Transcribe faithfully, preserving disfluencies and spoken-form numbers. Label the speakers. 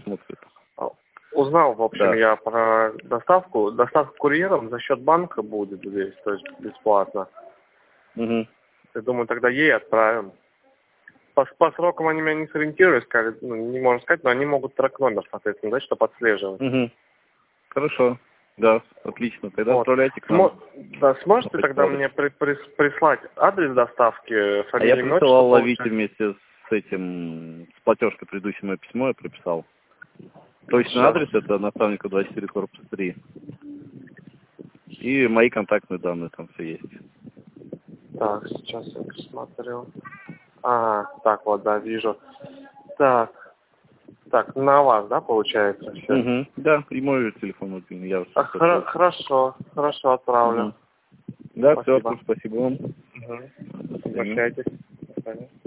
Speaker 1: смотрит.
Speaker 2: Узнал, в общем,
Speaker 1: Да.
Speaker 2: я про доставку. Доставка курьером за счет банка будет здесь, то есть бесплатно.
Speaker 1: Угу.
Speaker 2: Я думаю, тогда ей отправим. По, по срокам они меня не сориентировали, сказали, ну, не можно сказать, но они могут трек-номер, соответственно, да, чтобы отслеживать.
Speaker 1: Угу. Хорошо. Да, отлично. Тогда
Speaker 2: Вот.
Speaker 1: отправляйте к нам.
Speaker 2: Смо... Да, сможете
Speaker 1: На
Speaker 2: тогда
Speaker 1: почту.
Speaker 2: мне при, при, прислать адрес доставки,
Speaker 1: А
Speaker 2: фамилию,
Speaker 1: я
Speaker 2: имя,
Speaker 1: присылал
Speaker 2: отчество,
Speaker 1: ловите
Speaker 2: получается?
Speaker 1: вместе с этим, с платежкой предыдущее мое письмо, я прописал. Точный
Speaker 2: Сейчас.
Speaker 1: адрес это Наставника двадцать четыре, корпус три. И мои контактные данные там все есть.
Speaker 2: Так, сейчас я посмотрю. Ага, так вот, да, вижу. Так, так, на вас, да, получается? Все.
Speaker 1: Угу. Да, и мой телефон мобильный. Я
Speaker 2: А, хор- хорошо, хорошо, отправлю.
Speaker 1: Угу. Да, все,
Speaker 2: Спасибо.
Speaker 1: спасибо вам.
Speaker 2: Угу.
Speaker 1: До свидания.
Speaker 2: Обращайтесь. До свидания.